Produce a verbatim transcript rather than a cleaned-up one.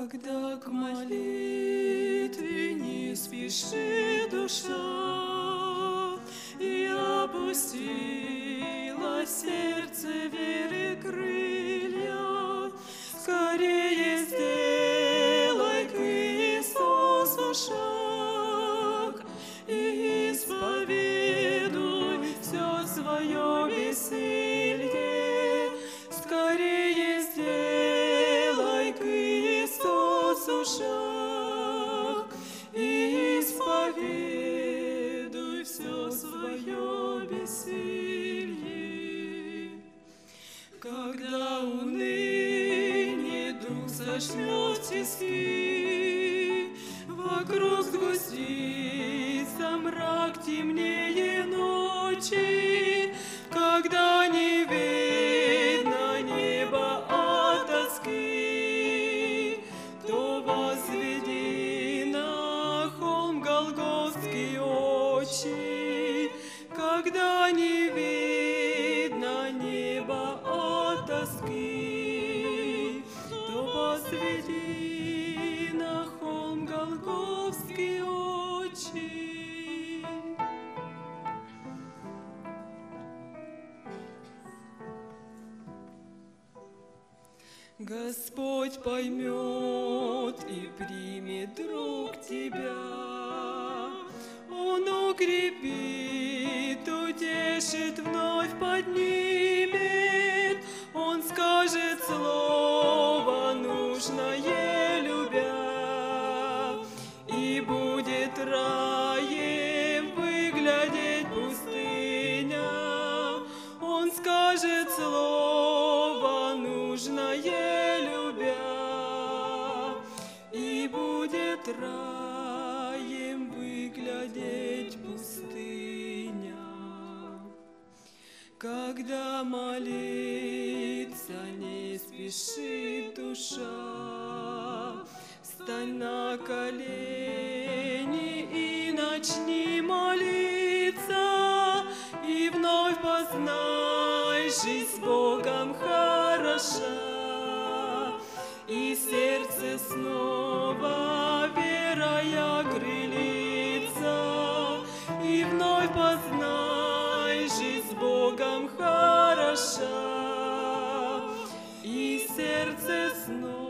Когда к молитве не спешит душа, и опустила сердце веры крылья, скорее сделай к Иисусу шаг и исповедуй все свое бессилие. Скорее сделай к Иисусу шаг и исповедуй все свое бессилие. Когда уныние дух сожмет в тиски, вокруг сгустится мрак темнее ночи, когда не видно неба от тоски, то возведи на холм голгофский очи. Когда не видно неба от тоски, то возведи на холм голгофский очи. Господь поймет и примет, друг, тебя. Он укрепит, утешит, вновь поднимет. Он скажет слово нужное, любя, и будет раем выглядеть пустыня. Он скажет слово нужное, любя, и будет раем выглядеть пустыня. Когда молиться не спешит душа, встань на колени и начни молиться, и вновь познай, жизнь с Богом хороша, и сердце снова верой окрылится, и вновь познай, жизнь с Богом хороша, и сердце снова